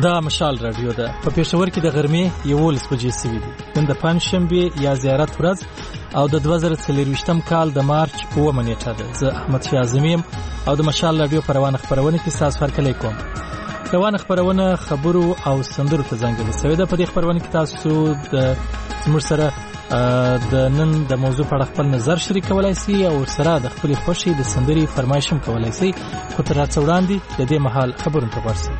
دا مشال رادیو ده په پېښور کې د غرمې 11 بجې سوي دي. نن د پنځشنبه یا زیارت ورځ او د 2023م کال د مارچ 9 نیټه ده. زه احمد شاه اعظمیم او د مشال رادیو په روانه خبرونه کې تاسو فرکلې کوم. روانه خبرونه خبرو او سندرو ته ځانګړې شوې ده. په دې خبرونه کې تاسو د زموږ سره د نن د موضوع په اړه خپل نظر شریکولای شئ او سره د خپل خوښي د سندري فرمایش هم کولای شئ. خو تر څو وړاندې د دې مهال خبرونه ته ورسئ.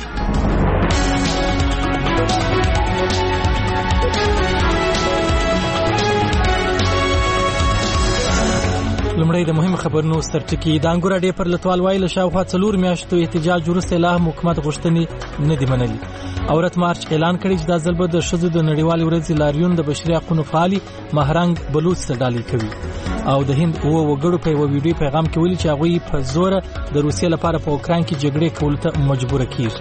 لمړی د مهم خبرونو سرټکی د انګور اډې پر لټوال وایي شاوخوا 4 میاشتو احتجاج وروسته لا حکومت غوښتنې نه دی منلي. اورت مارچ اعلان کړی چې د ځلبه د شذو د نړیوال ورځ لاریون د بشري حقوقو فعالي مهرنګ بلوچ ته ډالۍ کوي او د هند او وګړو په ویډیو پیغام کې ویلي چې هغه په زور د روسیې لپاره په اوکران کې جګړه کول ته مجبور کیږي.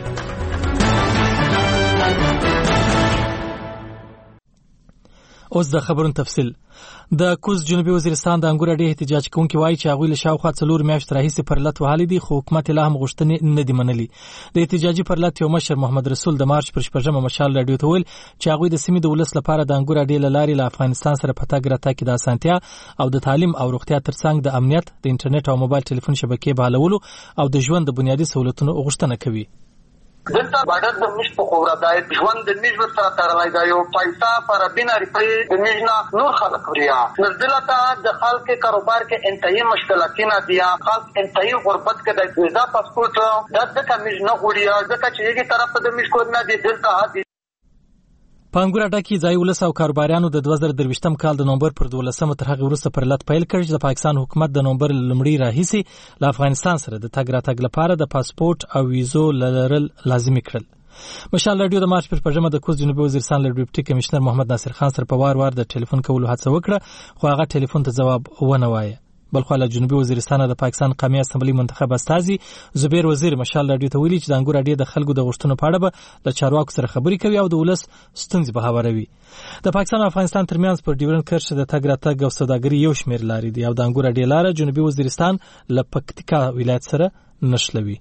اوس د خبرونو تفصیل. د کوز جنوبي وزیرستان د انګور اډې احتجاج کوونکي وایي چې هغه له شاوخوا 4 میاشتې راهیسې پر لټ وهلي دي خو حکومت لا هم غوښتنې نه دی منلي. د احتجاجي پر لټ یو مشر محمد رسول د مارچ پر 14مه مشال رادیو ته ویل چې هغه د سیمې د ولس لپاره د انګور اډې لارې له افغانستان سره په تګ راتګ کې د اسانتیا او د تعلیم او روغتیا ترڅنګ د امنیت د انټرنیټ او موبایل ټلیفون شبکې بحالولو او د ژوند د بنیادي سہولتونو غوښتنه کوي. دلته باندې د مش په خبره دای ژوند د مش سره تړلای دی او پیسې پر بنا ریپې د مجنا نور خلک وریا نزدلته د خلک کاروبار کې انتهایی مشکلاتونه دي. خلک انتهایی غربت کې د ویزا پاسپورت د کمیج نه غوړي ځکه چې یوه طرف ته د مش کو نه دي دلته هدي پانګور اډه کې ځای ولس او کاروباریانو د 2023م کال د نومبر پر 12مه تر هغه وروسته پر لټ پیل کړ چې د پاکستان حکومت د نومبر لمړی راهیسي له افغانستان سره د تګ راتګ لپاره د پاسپورت او ویزو لرل لازمي کړل. مشال رادیو د مارچ پر 15مه د کوز جنوبي وزیرستان له ډیپټي کمشنر محمد ناصر خان سره په وار د ټلیفون کولو هڅه وکړه خو هغه ټلیفون ته جواب ونه وایي. بلخو له جنوبي وزیرستان د پاکستان قومي اسمبلی منتخب استازي زبیر وزیر مشال رادیو ته ویلي چې د انګور اډې د خلکو د غوښتنو په اړه به د چارواکو سره خبرې کوي او د ولس ستونزې به هواروي. د پاکستان او افغانستان ترمنځ پر ډیورن کرښ د تګ راتګ او سوداګري یو شمېر لارې دي او د انګور اډې لاره جنوبي وزیرستان له پکتیکا ولایت سره نښلوي.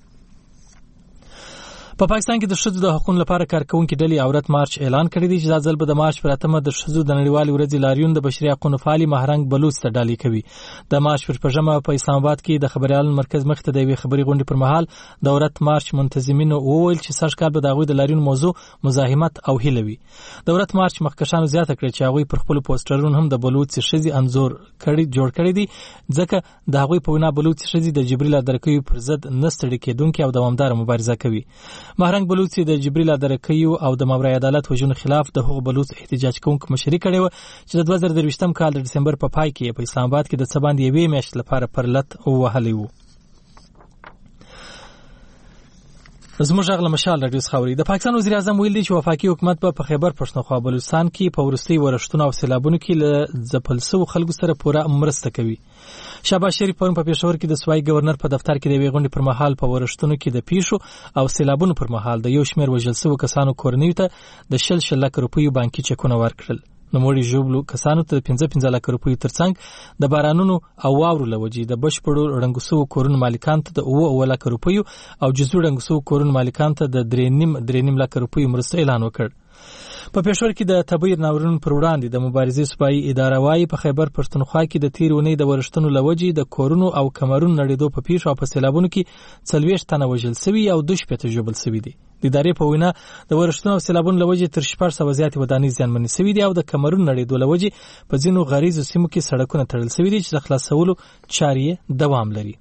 په پاکستان کې د شذو د حقوقو لپاره کارکونکو ډلې اورت مارچ اعلان کړی دی چې د ځل د مارچ پر 8مه د شذو د نړیوال ورځ لاریون د بشري حقوقو فعالي مهرنګ بلوچ ته ډالۍ کوي. د مارچ پر 15مه په اسلام آباد کې د خبريالانو مرکز مخ ته د وی خبري غونډې پر مهال د اورت مارچ منتظمینو وویل چې سږ کال به د غوي د لاریون موضوع مزاحمت او هیلوي. د اورت مارچ مخکښانو زیاته کړې چې هغه پر خپل پوسټرونو هم د بلوچ شذي انزور جوړ کړی دی ځکه د هغه په وینا بلوچ شذي د جبريل درکوي پر ضد نستړي کېدونکو او دوامدار مبارزه کوي. مهرنګ بلوچ د جبريل درکوي او د ماورای عدالت وجونو خلاف د حقوق بلوچ احتجاج کوونکو مشري کړي و چې د 2023م کال د دسمبر په پای کې په اسلام آباد کې د سباند یوې میاشتې لپاره پر لټ وهلي وو. زموږ غل مشال رادیو خبري د پاکستان وزیر اعظم ویلي چې وفاقي حکومت په خیبر پښتونخوا بلوچستان کې په ورستي ورښتونو او سیلابونو کې له ځپلسو خلکو سره پوره مرسته کوي. شهباز شریف پرون په پېښور کې د سوای گورنر په دفتر کې د ویغونډې پر مهال په ورښتونو کې د پیښو او سیلابونو پر مهال د یو شمېر وژل شوو کسانو کورنیو ته د 100 لک روپیو بانکي چکونه ورکړل. نوموړي ژوبلو کسانو ته 15 لک روپیو ترڅنګ د بارانونو او واورو لوجې د بشپړو رنګسو کورونو مالکان ته د 9 لک روپیو او جزو رنګسو کورونو مالکان ته د 3.5 لک روپیو مرسته اعلان وکړ. په پېښور کې د تبعیر ناورین پر وړاندې د مبارزې صوبایي اداره وايي په خیبر پښتونخوا کې د تیر اونۍ د ورښتونو لوجې د کورونو او کمرونو نړیدو په پیښو او په سیلابونو کې 40 تنه وژل شوي او 2 ژوبل شوي دي. د ادارې په وینا د ورښتونو او سیلابونو لوجې تر 400 زیاتې ودانۍ زیانمنې شوي دي او د کمرونو نړیدو لوجې په ځینو غریزو سیمو کې سړکونه تړل شوي دي چې د خلاصولو چارې دوام لري.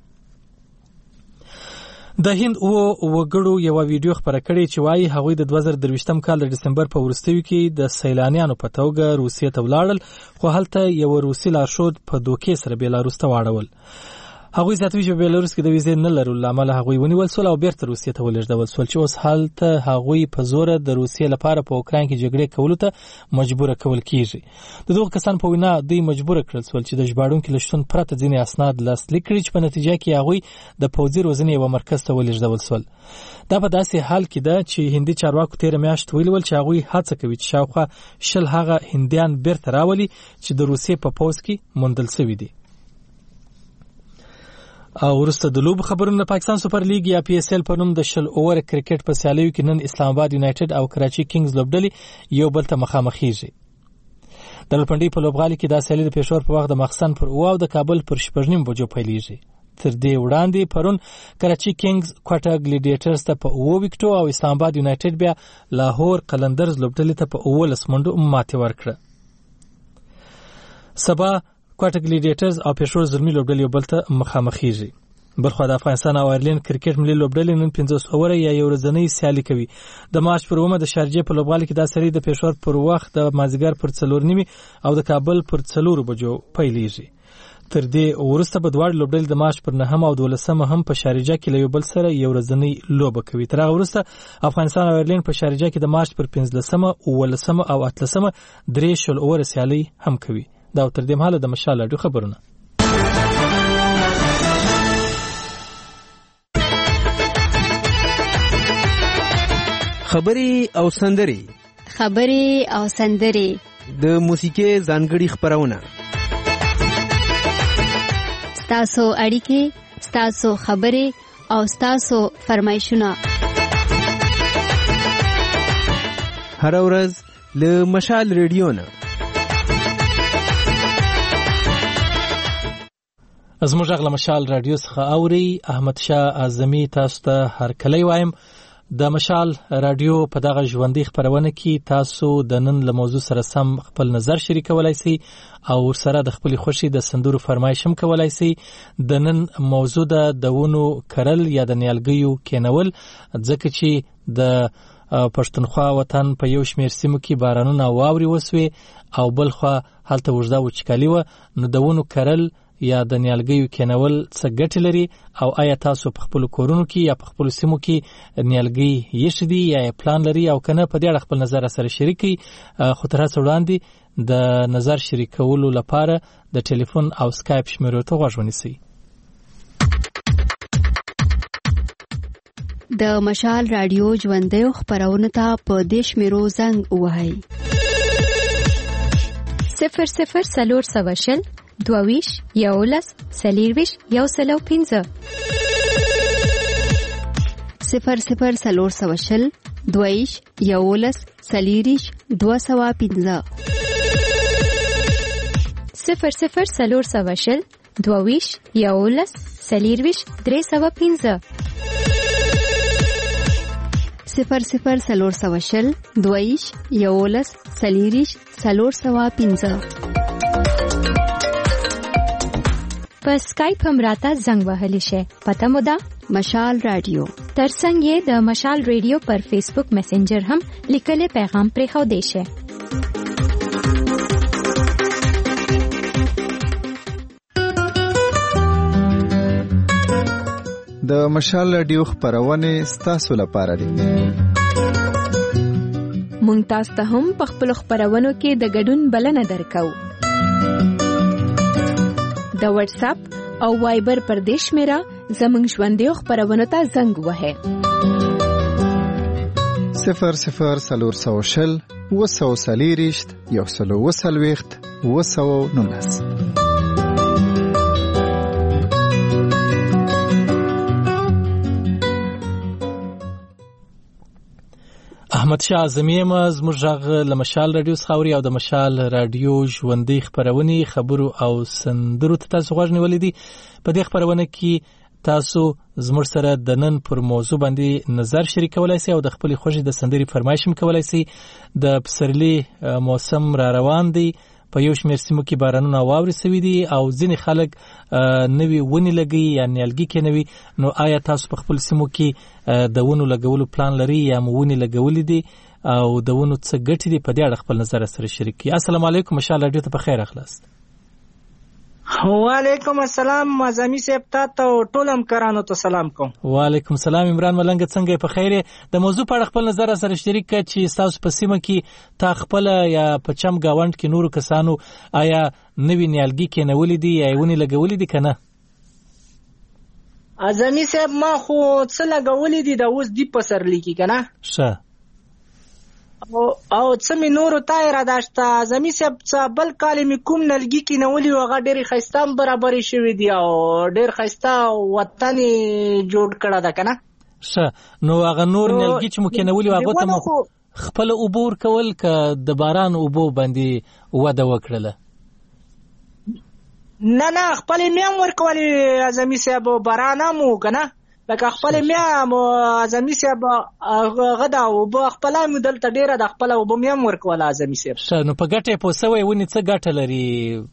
د هند او وګړو یو ویډیو خبره کړې چې وايي هغه د 2023م کال د دسمبر په ورستیو کې د سیلانیانو په توګه روسیې ته ولاړل خو هلته یو روسي لارښود په دوکې سره بیلاروس ته واړول. هغه زیاتوي چې بیلاروس کې د ویزې نه لرلو لامل هغه ونیول سول او بیرته روسیې ته ولېږدول سول چې اوس هلته هغه په زور د روسیې لپاره په اوکران کې جګړه کولو ته مجبور کول کیږي. د دوه کسان په وینا دوی مجبور کړل سول چې د ژباړونکو لشتون پرته ځینې اسناد لاسلیک کړي چې په نتیجه کې هغه د پوځي روزنې یو مرکز ته ولېږدول سول. دا په داسې حال کې ده چې هندي چارواکو تیر میاشت ویلول چې هغه هڅه کوي چې شاوخوا 100 هغه هندیان بیرته راولي چې د روسیې په پوځ کې موندل شوي دي. او وروسته د لوب خبرونه. پاکستان سوپر لیګ یا پی اس ال په نوم د 10 اوور کرکټ په سیالیو کې نن اسلام آباد یونایټډ او کراچي کینګز لوبډلې یو بل ته مخامخېږي. د لپنډي په لوبغالي کې دا سیالي د پېښور په وخت د ماخستن پر 9 او د کابل پر 8:30 بجو پیلېږي. تر دې وړاندې پرون کراچي کینګز کوټا ګلیډیټرز ته په 9 وکټو او اسلام آباد یونایټډ بیا لاهور قلندرز لوبډلې ته په 19 منډو ماتې ورکړه. سبا کوټا ګلیډیټرز او پېښور زلمي لوبډلې بل ته مخامخېږي. بلخو د افغانستان او آیرلند کرکټ ملي لوبډلې نن 15 اوور یا یو ورځنۍ سیالي کوي. د مارچ پر 9 د شارجې په لوبغالي کې دا سری د پېښور پر وخت د مازیګر پر 4:30 او د کابل پر 4 بجو پیلېږي. تر دې وروسته به دواړه لوبډلې د مارچ پر 9 او 12 هم په شارجه کې له یو بل سره یو ورځنۍ لوبه کوي. تر هغه وروسته افغانستان او آیرلند په شارجه کې د مارچ پر 15 او 19 او 18 درې شل اوور سیالي هم کوي. دا تر دې مهاله د مشال اډو خبرونه. خبري او سندري د موسیقي ځانګړي خبرونه. ستاسو اړیکې، ستاسو خبري او ستاسو فرمایشونه هر ورځ له مشال ریډیو نه. زموږ غږ له مشال رادیو څخه اوري. احمد شاه اعظمي تاسو ته هرکلی وایم. د مشال رادیو په دغه ژوندۍ خبرونه کې تاسو د نن له موضوع سره سم خپل نظر شریکولای شئ او ورسره د خپل خوښي د سندرو فرمایش هم کولای شئ. د نن موضوع د ونو کرل یا د نیالګیو کینول، ځکه چې د پښتونخوا وطن په یو شمېر سیمو کې بارانونه واوري وسوي او بل خوا هلته اوږده وچکالي وه. نو د ونو کرل یا د نیالګیو کینول څه ګټې لري او آیا تاسو په خپل کورونو کې یا په خپل سیمو کې نیالګي یې دي یا پلان لري او کنه؟ په دې اړه خپل نظر سره شریکي. خو تر هڅه وړاندې د نظر شریکولو لپاره د ټلیفون او سکایپ شمیرو ته غوږ ونیسئ. د مشال رادیو ژوندۍ خبرونه ته په دې شمیرو زنګ ووهئ: 00 22 11 40 105 00 22 11 40 205 00 22 11 40 305 00 22 11 40 305 په سکایپ هم راته زنګ وهلی شي. پته مو ده مشال رادیو. ترڅنګ یې د مشال رادیو پر فیسبوک میسنجر هم لیکلي پیغام پرېښودی شي. د مشال رادیو خبرونه ستاسو لپاره دي. مونږ تاسو ته هم په خپل خبرونو کې د ګډون بلنه درکو. د واتس اپ او وایبر پر دیش میرا زمنګ ژوندۍ خبرونه ته زنګ وهه. 00 240 140 219. احمد شاه اعظمي زموږ غږ له مشال رادیو څخه اوري او د مشال رادیو ژوندۍ خبرونه خبرو او سندرو ته تاسو غوږ نیولې دي. په دې خبرونه کې تاسو زموږ سره د نن پر موضوع باندې نظر شریکولای شئ او د خپل خوښي د سندري فرمایش هم کولای شئ. د پسرلي موسم را روان دی. په یو شمېر سیمو کې بارانونه واورې سوي دي او ځینې خلک نوي ونې لګوي یا نیالګي کینوي. نو آیا تاسو په خپل سیمو کې د ونو لګولو پلان لري یا مو ونې لګولې دي او د ونو څه ګټې دي؟ په دې اړه خپل نظر سره شریک کړئ. السلام علیکم، مشال رادیو ته په خیر اخلاست. وعلیکم السلام اعظمي صاحب، تاسو ټول همکارانو ته سلام کوم. وعلیکم السلام. عمران ملنګ څنګه په خیر؟ د موضوع په اړه خپل نظر سره شریک کړئ چې تاسو په سیمه کې تا خپل یا په چم گاوند کې نورو کسانو آیا نوی نیالګي کینولې دي یا ونې لګولې دي کنه؟ اعظمي صاحب ما خو څه لګولې دي د اوس دی په سرلی کې کنه. ښه. او څه مې نورو ته اراده شته زمي صاحب څه بل کال مې کوم نلګي کینولي و هغه ډېرې ښایسته هم برابرې شوي دي او ډېر ښایسته وطن یې جوړ کړی ده که نه ښه نو هغه نور نلګي چې مو کینولي و هغو ته مو خپله اوبه ورکول که د باران اوبو باندې وده وکړله نه خپلې مې هم ورکولې اعظمي صاحب باران هم و که نه لکه خپلې مې هم اعظمي صاحب هغه ده اوبه خپله مې دلته ډېره ده خپله اوبه مې هم ورکوله اعظمي صاحب ښه نو په ګټه یې پوه سوی ونې څه ګټه لري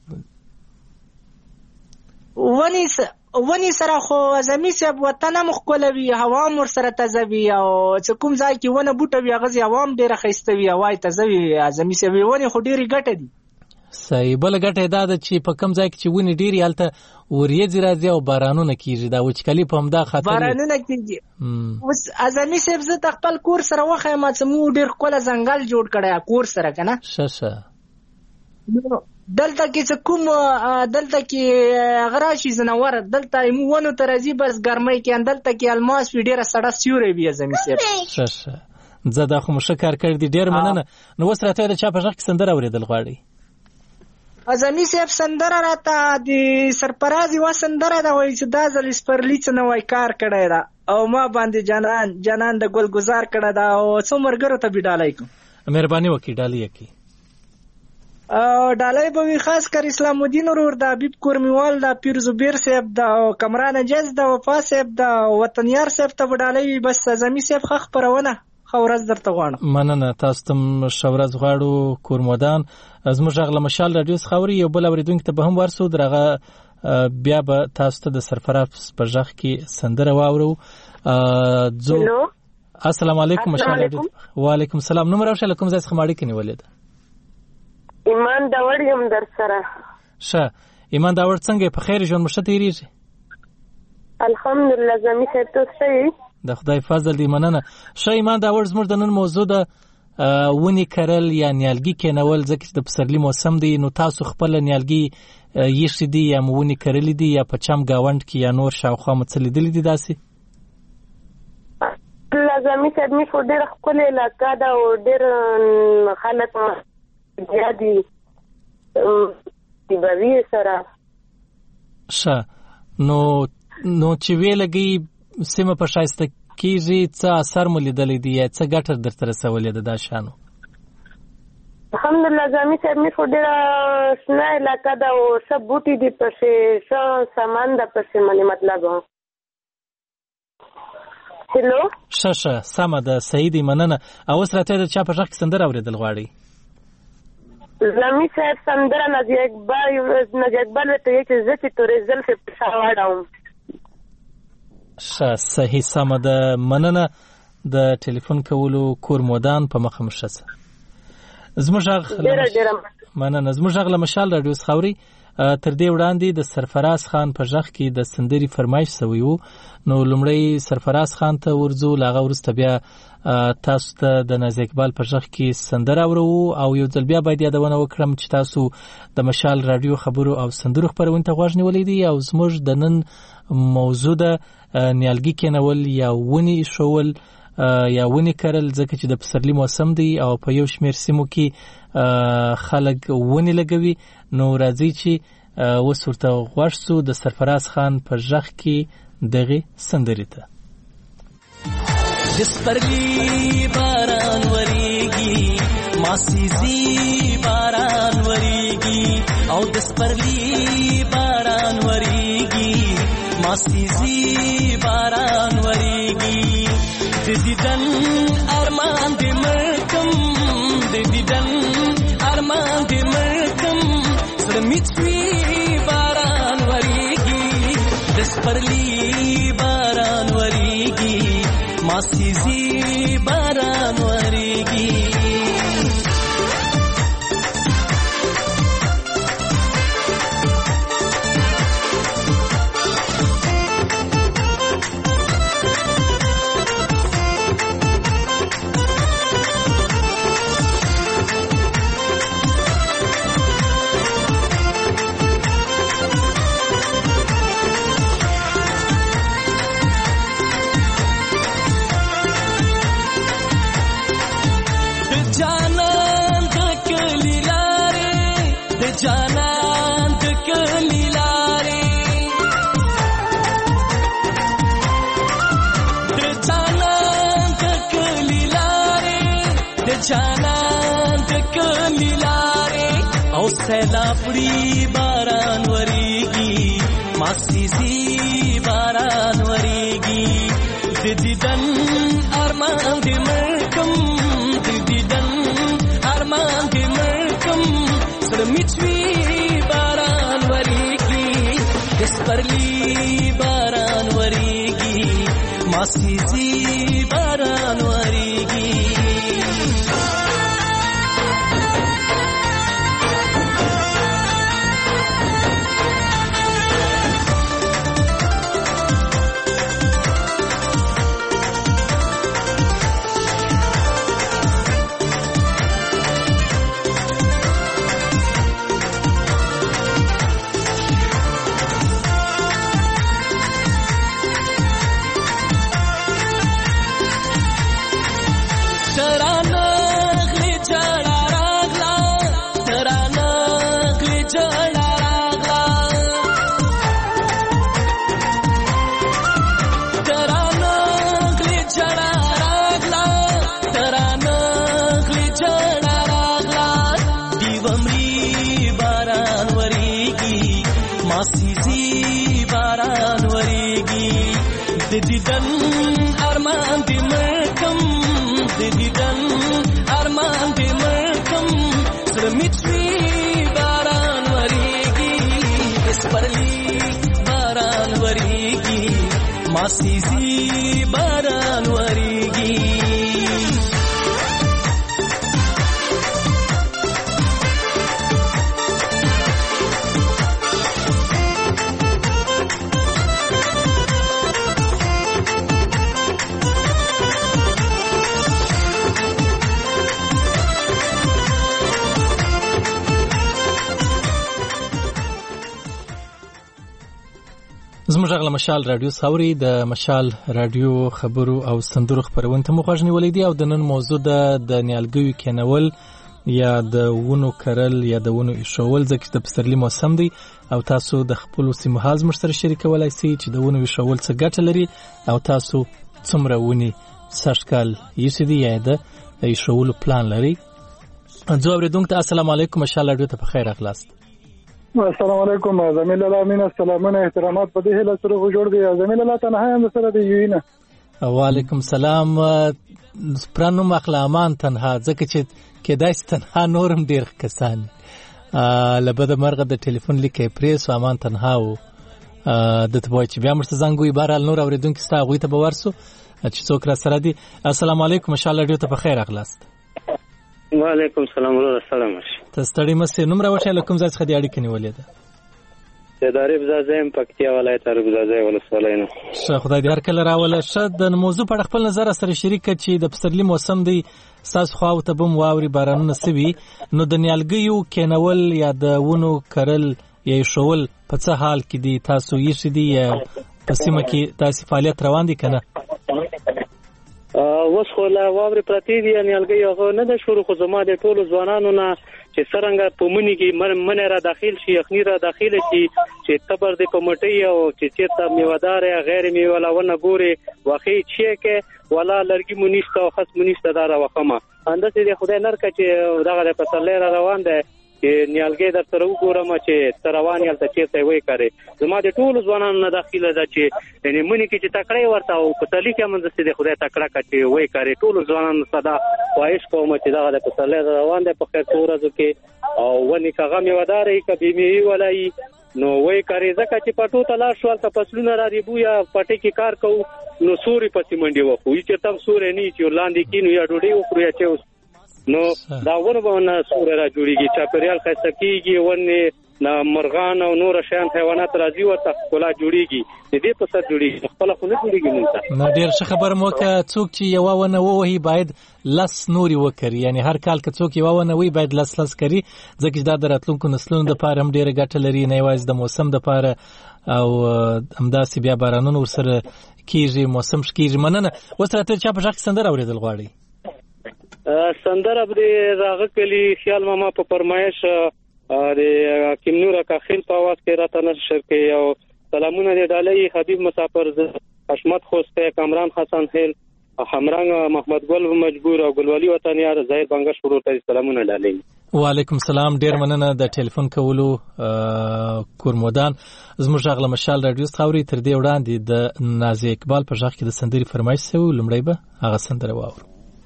ونې سره خو اعظمي صاحب وطن هم ښکلوي هوا هم ورسره تازه وي او چې کوم ځای کې ونه بوټه وي هغه هوا هم ډېره ښایسته وي هوا یې تازه وي اعظمي صاحب ونې خو ډېرې ګټه دي صحیح بله ګټه یې دا ده چې په کوم ځای کې چې ونې ډېرې هلته وریځې راځي او بارانونه کېږي دا وچکالي په همدا خاطر بارانونه کېږي اوس اعظمي صاحب زه د خپل کور سره وښیم چې موږ ډېر ښکلی ځنګل جوړ کړی کور سره که نه ښه دلته کې چې کوم دلته کې هغه راشي ځناور دلته موږ ونو ته راځي بس ګرمۍ کې دلته کې الماس وي ډېره سړه سیوری وي اعظمي صاحب ښه زه دا خو مو ښه کار کړی دی ډېر مننه نو اوس راته د چا په غږ کې سندره اورېدل غواړئ اعظمي صاحب سندره راته د سرفراز یوه سندره ده وایي چې دا ځل سپرلي څه نوی کار کړی ده او ما باندې جانان د ګل ګزار کړی ده او څو ملګرو ته به ډالۍ کوم مهرباني وکړئ ډالۍ یې کړئ ډالۍ به وي خاص کر اسلام الدین ورور د حبیب کورمیوال د پیر زبیر صاحب د کمران اجاز د وفا صاحب د وطنیار صاحب ته به ډالۍ وي بس اعظمي صاحب ښه خپرونه ښه ورځ درته غواړم مننه تاسو ته ښه ورځ غواړو کورمودان زموږ غږ له مشال راډیو څخه اوري یو بل اورېدونکي ته به هم ورسو د هغه بیا به تاسو ته د سرفراز په غږ کې سندره واورو السلام علیکم مشال راډیو وعلیکم السلام نوم راوښیه له کوم ځای څخه مو اړیکه نیولې ده ایمان داوړ یم در سره ښه ایمان داوړ څنګه په خیر ژوند مو ښه تېرېږي الحمدلله زمي صاحب ته ښه یې د خدای فضل دی مننه ښه ایمان داوړ زموږ د نن موضوع ده ونې کرل یا نیالګي کینول ځکه چې د پسرلي موسم دی نو تاسو خپله نیالګي ایښي دي یا مو ونې کرلي دي یا په چم ګاونډ کې یا نور شاوخوا مو څه لیدلي دي داسې زمي صاحب مې خو ډېره ښکلې علاقه ده او ډېر خلک بیا دي بوي سره ښه نو چې ویې لګئ سیمه په ښایسته کېږي څه اثر مو لیدلی دی یا څه ګټه درته رسولې ده دا شیانو الحمدلله زمي صاحب مې خو ډېره شنه علاقه ده او ښه بوټي دي پسې ښه سامان ده پسې منې مطلب هلو ښه سمه ده صحیح دی مننه او اوس راته د چا په غږ کې سندره اورېدل غواړئ زمي صاحب سندره نجی اقبال ورته یې چې زه چې تورې زلفې په شا واړوم ښه صحیح سمه ده مننه د ټلیفون کولو کورمودان په مخه مو ښه شه زموږ غږ له مشال راډیو څخه اورئ تر دې وړاندې د سرفراز خان په غږ کې د سندرې فرمایش شوی و نو لومړی سرفراز خان ته ورځو له هغه وروسته بیا تاسو ته د نازي اقبال په غږ کې سندره اورو او یو ځل بیا باید یادونه وکړم چې تاسو د مشال راډیو خبرو او سندرو خپرونې ته غوږ نیولی دی او زموږ د نن موضوع ده نیالګي کینول یا ونې ایښول یا ونې کرل ځکه چې د پسرلي موسم دی او په یو شمېر سیمو کې خلک ونې لګوي نو راځي چې اوس ورته غوږ سو د سرفراز خان په غږ کې دغه سندرې ته د سپرلي باران وریږي ماسیزي باران وریږي او د سپرلي باران وریږي ماسیزي باران وریږي د دیدن ارمان دې مرکم د دیدن ارمان دې مرکم زړه مې چوي باران وریږي د سپرلي باران وریږي ماسیزي باران وریږي جانان د کلی لارې د جانان د کلی لارې د جانان د کلی لارې او سیلابړي باران وریږي ماسیزي باران وریږي د دیدن ارمان دې مرکم د دیدن ارمان دې مرکم سره میچوي باران وریږي دسپرلی باران وریږي ماسیزي باران وریږي دیدن ارمان دې مرکم د دیدن ارمان دې مرکم سره میچوي باران وریږي دسپرلی باران وریږي ماسیزي باران وریږي زموږ غږ له مشال رادیو خاوري د مشال رادیو خبرو او سندرو خبرونه ته مخ ژنولې دي او د نن موضوع د نیالګیو کینول یا د ونو کرل یا د ونو ایښول ځکه د پسرلي موسم دی او تاسو د خپل سیمه حال مشترک شریکولای شئ چې د ونو ایښول څه ګټه لري او تاسو څومره ونی سرکال یې دي یا د ایښول پلان لري. ځو اوریدونکو ته السلام علیکم مشال رادیو ته په خیر اخلاص. السلام علیکم زميل الله امين السلامونه احترامات په دې هله سره جوړ دی زميل الله تنها هم سره دی یوینه. وعلیکم سلام پرانو مخلامان تنها ځکه چې کېدای تنها نورم ډیر کسان لبد مرغه د ټلیفون لیکي پریس امان تنها او د تبوي چې بیا مرته زنګوي بهرال نور اوریدونکو ستا غوي ته بورسو چې څوک را سره دی. السلام علیکم ان شاء الله ډیر ته په خیر اخلاص. وعلیکم السلام ورحمۃ الله. تستړی مسه نوم راوښه لکم ځای څخه دی اړیکه نیولې ده. تدارب زازم پکتیا ولایت رګزازه ولسوالۍ نه. شه خدای دې هر کله راوله شد د موضوع په خپل نظر سره شریک چې د پسرلي موسم دی ساس خو او ته بم واوري بارانونه سوي نو د نیالګیو کینول یا د ونو کرل یا شول په څه حال کې دي تاسو یې شدي یا په سیمه کې تاسو فعالیت روان دي کنه؟ وس خو لا واوري پرتی دي نیالګي هغه نه د شروع خو زما د ټولو ځوانانو نه چې څنګه په منی کې من را داخل شي یخنی را داخل شي چې تبر د کمیټي او چې چیرته میوادار غیر میولاونه ګوري واقعي چې کې ولا لرګي مونیسته او خاص مونیسته دار واخمه اندته د خدای نرکه چې دغه په سره روان ده چې نیالګي در سره وګورم چې روان یل ته چیرته وای کړي زما د ټولو ځوانانو نه داخله ده چې یعنی منی کې چې تکړه ورته او په تلی کې منځ د خدای تکړه کړي وای کړي ټولو ځوانانو صدا خواهش کوم چې دغه په سره روان ده په خیر تورزو کې او ونی کغه میوادارې کبي می ولای نو وای کړي ځکه چې پټو تلا شو ته فصلونه را دی بویا پټي کې کار کو نو سوري پتی منډي وخو چې تم سورې نه چې لاندې کینو یا ډوډۍ وخوري چې نو دا ورونه سورې را جوړيږي چې پريال خسته کیږي ونه نا مرغان او نور شیان حیوانات راځي او تخلا جوړيږي دې په سر جوړيږي خپل خو نه جوړيږي مونږ نو ډیر ښه خبر مو که څوک چې یو ونه وهي باید لس نوري وکړي یعنی هر کال که څوک یو ونه وي باید لس کړي ځکه دا دراتلونکو نسلونو د پاره هم ډیره ګټه لري نه یوازې د موسم د پاره او همداسې بیا بارانونو ورسره کیږي موسم شکیږي مننه اوس راته چا په ځخ سندره اوریدل غواړي سندره به راغه کلی خیال ماما په فرمایش د کیمنور کاخیل په आवाज کې راته نشر کې او سلامونه دې ډالۍ حبیب مسافر حشمت خوسته کامران حسن هیل همرنګ محمد ګل مجبور او ګلوالي وطنیار ظاهر بنگش ورو ته سلامونه ډالۍ. وعلیکم السلام، ډیر مننه د ټلیفون کولو کورمودان. زموږ غږ له مشال رادیو خاوري تر دې وړاندې د نازي اقبال په ژغ کې د سندري فرمایش سوي، لمړی به هغه سندره واورو.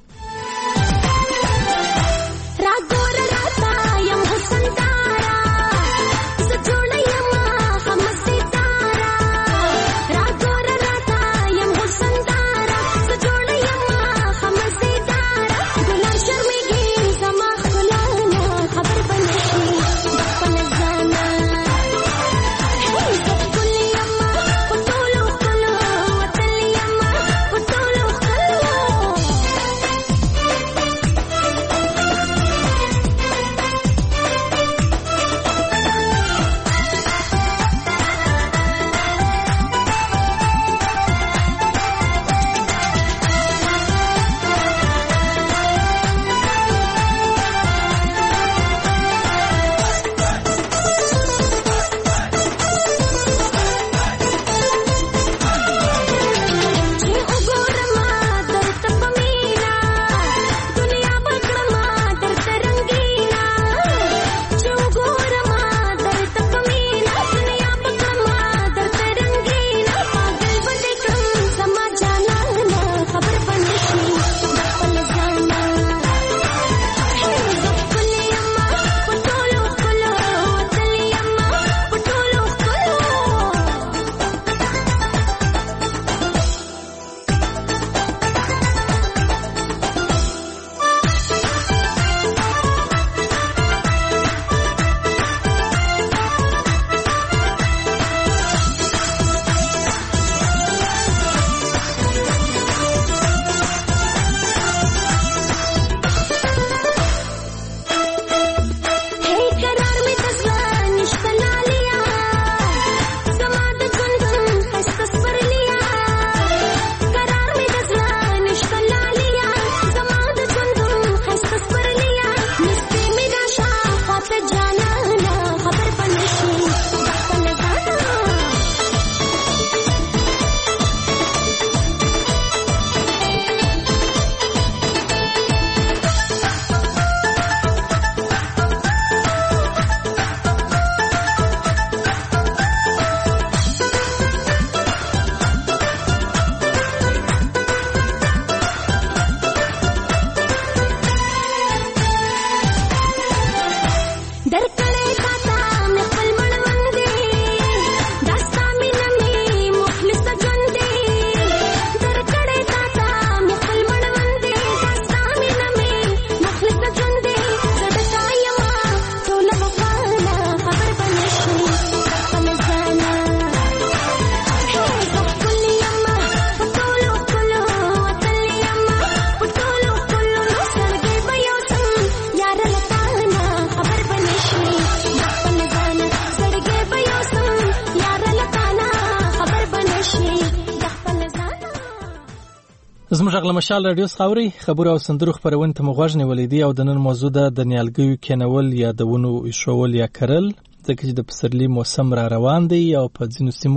زموږ غږ له مشال رادیو خاوري خبر او سندرو خبرونه ته مغوښ نیولې دي او د نن موضوع د نیالګیو کېنول یا د ونو ایښول یا کرل ځکه چې د پسرلي موسم را روان دی او په ځینو سیمو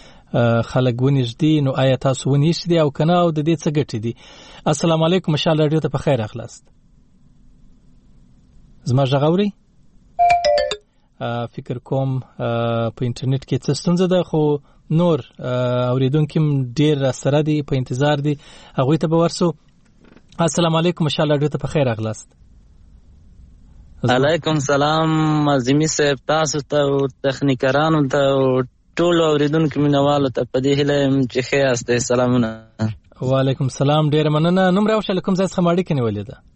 کې خلک ونیږدي. نو آیا تاسو ونیښ دي او کنه او د دې څه ګټې دي؟ السلام علیکم، مشال رادیو ته په خیر اخلاص. زما غږ اوري؟ فکر کوم په انټرنیټ کې څه ستونزه ده، خو نور اوریدونکو ډیر سره دي په انتظار دي، هغه ته به ورسو. السلام علیکم، مشال رادیو ته په خیر اخلاص. علیکم سلام عظیمی صاحب، تاسو ته او تخنیکرانو ته او ټول اوریدونکو مینوالو ته په دې هیله چې ښه یاست. سلامونه. وعلیکم سلام، ډیر مننه. نوم راوښه کوم ځای څخه ماړی کني ولې ده؟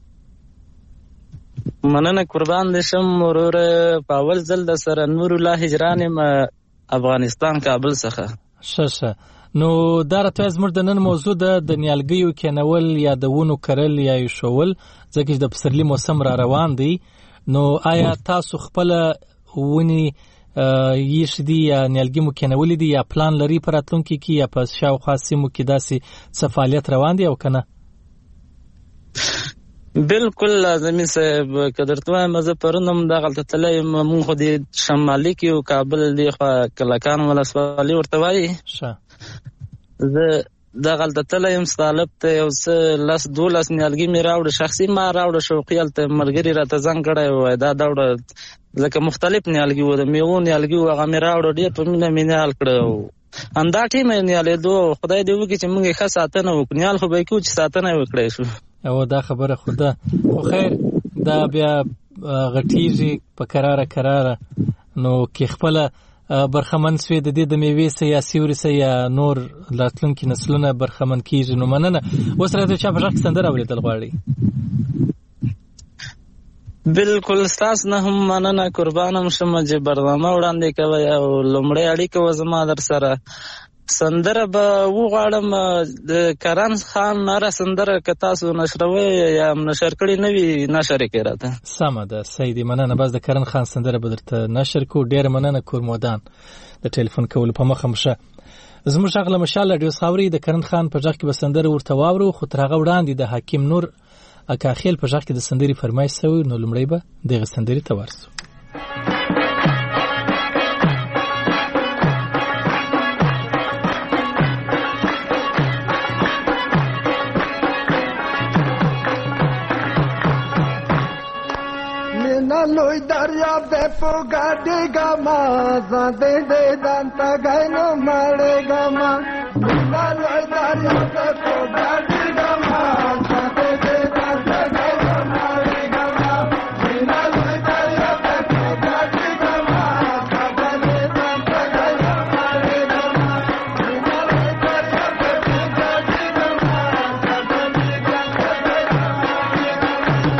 مننه قربان دې شم ورور. په اول ځل د سره نور الله هجران افغانستان کابل څخه. ښه نو دا راته زموږ د نن موضوع د نیالګیو کېنول یا د ونو کرل یا ایښول ځکه چې د پسرلي موسم را روان دی. نو آیا تاسو خپل ونی ایښ دي یا نیالګي مو کېنولې دي یا پلان لري په راتلونکي کې یا په شاوخوا سیمو کې داسې څه فعالیت روان دي او کنه؟ بالکل لازمي صاحب قدرت وایم زه پرونم دغلته تللی مونږ خو د شمالي کې یو کابل دی خوا کلکان ولسوالي ورته وایي زه دغلته تللی یم طالب ته یو څه 10-12 نیالګي مې راوړه شخصي ما راوړه شوقي هلته ملګري راته زنګ کړی وای دا دوړه لکه مختلف نیالګي وو د میوو نیالګي وو هغه مې راوړه ډېر په مینه مې نیال کړه همدا ټیم یې نیالېدو خدای دې وکړي چې موږ یې ښه ساتنه وکړو نیال خو به یې کوو چې ساتنه یې وکړی شو او دا خبره خو ده خو خیر دا بیا غټیږي په کراره نو کې خپله برخمن سوی د دې د میوې سه یا سیوري سه یا نور راتلونکي نسلونه برخمن کیږي نو مننه اوس راته چا په ځکه سندره اورېدل غواړي بالکل ستاسو نه هم مننه قربانم شم چې برنامه وړاندې کوي او لومړی اړیکه و زما در سره سندره به وغواړم د کرن خان ناره سندره که تاسو نشروي یا نشر کړي نه وي نشر یې کړئ راته سمه ده سیدي مننه بس د کرن خان سندره به درته نشر کړو ډېره مننه کورمودان د ټلیفون کولو په مخه مشه زموږ غږ له مشال راډیو خاوري د کرن خان په ځخ کې به سندره ورته واورو خو تر هغه وړاندې د حکیم نور اکاخیل په ځخ کې د سندري فرمایش شوی نو لومړی به دغه سندري ته ورسو لوی دریاب دے پو گاڑی گا ما زاندے دے دانتا گئے نو مارے گا ما مینا لوی دریاب دے پو گاڑی گا ما زاندے دے دانتا گئے نو مارے گا ما مینا لوی دریاب دے پو گاڑی گا ما زاندے دے دانتا گئے نو مارے گا ما مینا لوی دریاب دے پو گاڑی گا ما زاندے دے دانتا گئے نو مارے گا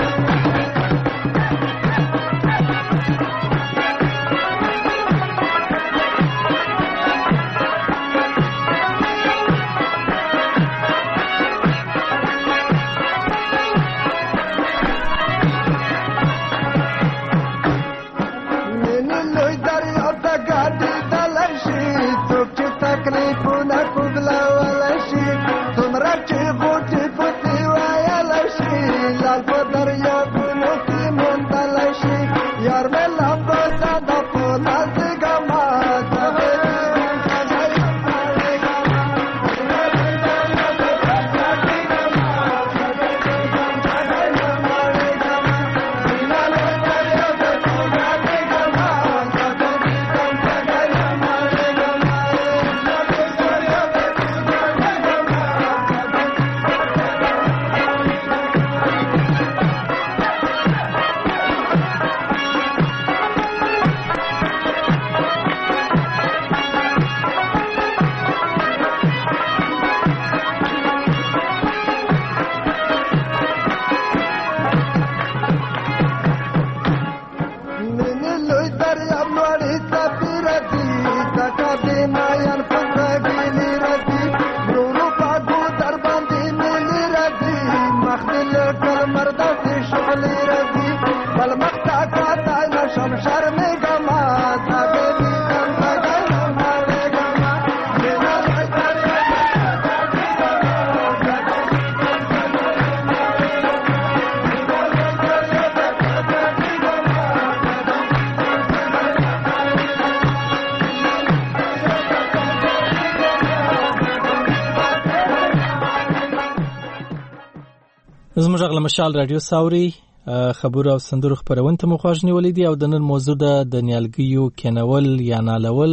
زموږ غږ له مشال راډیو ساوري خبرو او سندرو خبرونه ته مخاج نیولې دي او د نن موضوع د نیالګیو کینول یا نالول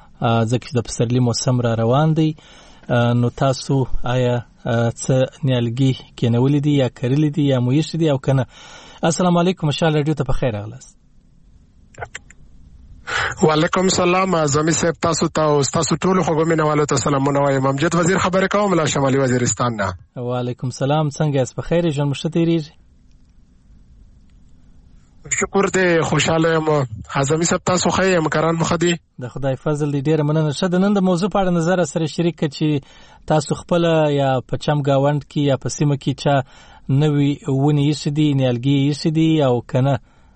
ځکه د پسرلي موسم را روان دی نو تاسو آیا څه نیالګي کینولې دي یا کرلې دي یا مویش دي او کنه السلام علیکم مشال راډیو ته په خیر راغلاست وعلیکم السلام زمي صاحب تاسو ته او تاسو ټول خوګمنه والو ته سلامونه وایم امجد وزیر خبره کوم له شمالي وزیرستان نه وعلیکم السلام څنګه یاست په خیر جن مشتریږي شکر دې خوشاله یم زمي صاحب تاسو خیر مکران مخدي د خدای فضل دې ډیر مننه شه د نن د موضوع په اړه نظر سره شریک کړئ تاسو خپل یا پچم گاوند کې یا پسیمه کې چا نوې ونی یسدي نیالګي یسدي او کنه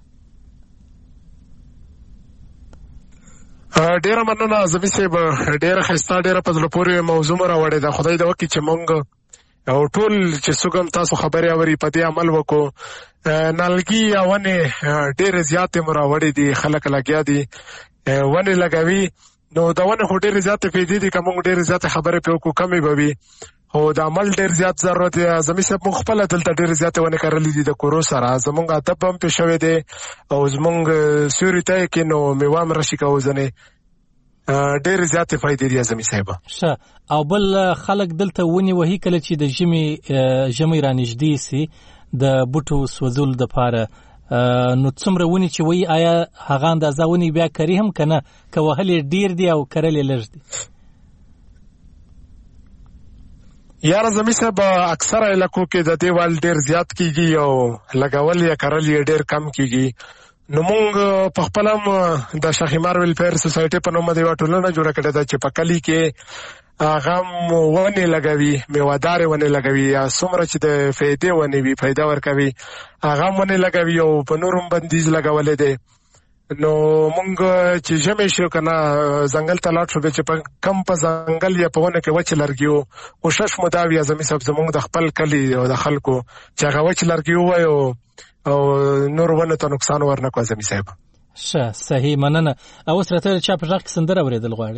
ډیره مننه زمي صاحب ډیره خسته ډیره په زړه پورې موضوع را وړې ده خدای دې وکړي چې مونږ او ټول چې څوک تاسو خبرې اوري په دې عمل وکړو. نالګي یا ونې ډېرې زیاتې مراوړې دي، خلک لګیا دي ونې لګوي. نو د ونې خو ډېرې زیاتې فایدې دي، که موږ ډېرې زیاتې خبرې پرې وکړو کمې به وي، خو د عمل ډېر زیات ضرورت دی. زمي صاحب موږ خپله دلته ډېرې زیاتې ونې کرلې دي د کورو سره، زموږ ادب هم پې شوی دی او زموږ سیوري ته یې کېنو میوه هم راشي کوو ځنې ډېرې زیاتې فایدې دي زمي صاحب. ښه، او بل خلک دلته ونې وهي کله چې د ژمي رانږدې سي د بوټو سوځولو دپاره، نو څومره ونې چې وایي آیا هغه اندازه ونې بیا کري هم که نه، که وهل یې ډېر دي او کرل یې لږ دي؟ یاره زمي صاحب اکثره علاقو کې د دې وال ډېر زیات کېږي او لګول یا کرل یې ډېر کم کېږي. نو موږ په خپل هم د شاخیمار ویلفیر سوسایټي په نوم د یوه ټولنه جوړه کړې ده چې په کلي کې هغه ونې لګوي، میوهدارې ونې لګوي، یا څومره چې د فایدې ونې وي فایده ورکوي هغه هم ونې لګوي او په نور هم بندیز لګولی دی. نو مونږ چې ژمی شو که نه ځنګل ته لاړ شو، بیا چې په کم په ځنګل یا په ونه کې وچې لرګي وو، کوشش مو دا وي زمي صاحب زمونږ د خپل کلي او د خلکو چې هغه وچې لرګي ووایو او نور ونو ته نقصان ورنه کړو زمي صاحب. ښه، صحیح، مننه. اوس راته چا په غږ کې سندره اورېدل غواړي؟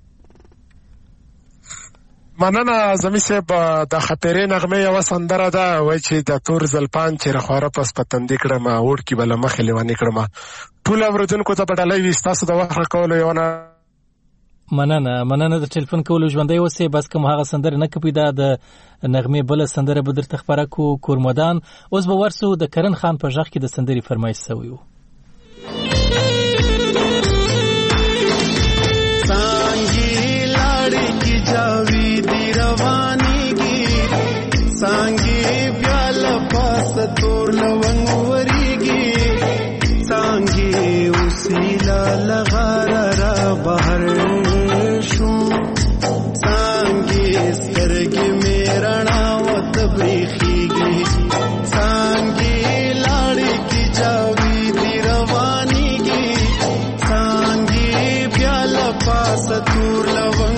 مننه زمي صاحب. د خطرې نغمې یوه سندره ده، وایي چې د تور زلپان چې رخواره پس په تندې کړم، اوړکي به له مخې لیونې کړم. ټول اورېدونکو ته به ډالۍ وي ستاسو د وخت راکولو یوه مننه د ټلیفون کولو ژوندی اوسئ. بس که مو هغه سندره نه کپي دا د نغمې بله سندره به درته خپره کړو، کورمدان. اوس به ورسو د کرن خان په غږ کې د سندرې فرمایش سوی و. جاویدی روانیگی سانگی بیال پاس تور لونگ وریگی سانگی اسیلا لغارا را بہر شون سانگی سرگی میرنا و تبریخیگی سانگی لاڑی کی جاویدی روانیگی سانگی بیال پاس تور لونگ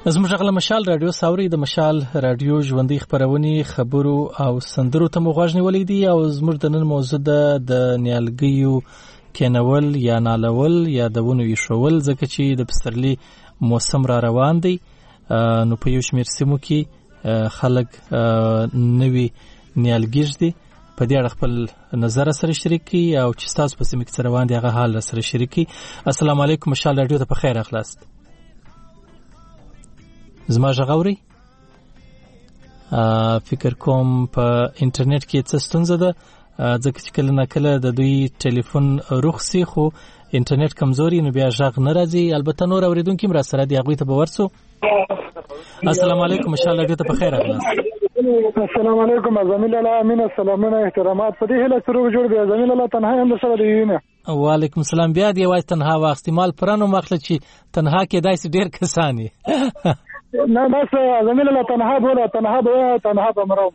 زموږ غل مشال رادیو ساوري د مشال رادیو ژوندۍ خبرونه خبرو او سندرو ته مغواړنی ولیدي او زموږ د نن موضوع د نیالګیو کینول یا نالول یا دونو یشول ځکه چې د پسرلی موسم را روان دی نو په یو شمېر سیمو کې خلک نوی نیالګیږ دي په دې اړه خپل نظر سره شریک کی او چې تاسو په سیمه کې روان دي هغه حال سره شریک کی. السلام علیکم مشال رادیو ته په خیر اخلاص زما ژغوري فکر کوم په انټرنیټ کې څه ستونزه ده ځکه چې کله نه کله د دوی ټلیفون رخصي خو انټرنیټ کمزوري نو بیا ژغ نه راځي. البته نور اوریدونکو هم را سره دی هغه ته به ورسو. السلام علیکم مشال رادیو ته په خیر اخلاص. السلام علیکم زميل الله امين سلامونه احترامات په دې هله سره جوړ دی زميل الله تنها هم سره دی نه. وعلیکم السلام. بیا دی وای تنها واختمال پرانو مخله چې تنها کې دایس ډیر کسانی نه بس زميل الله تنها بوله تنها بمرو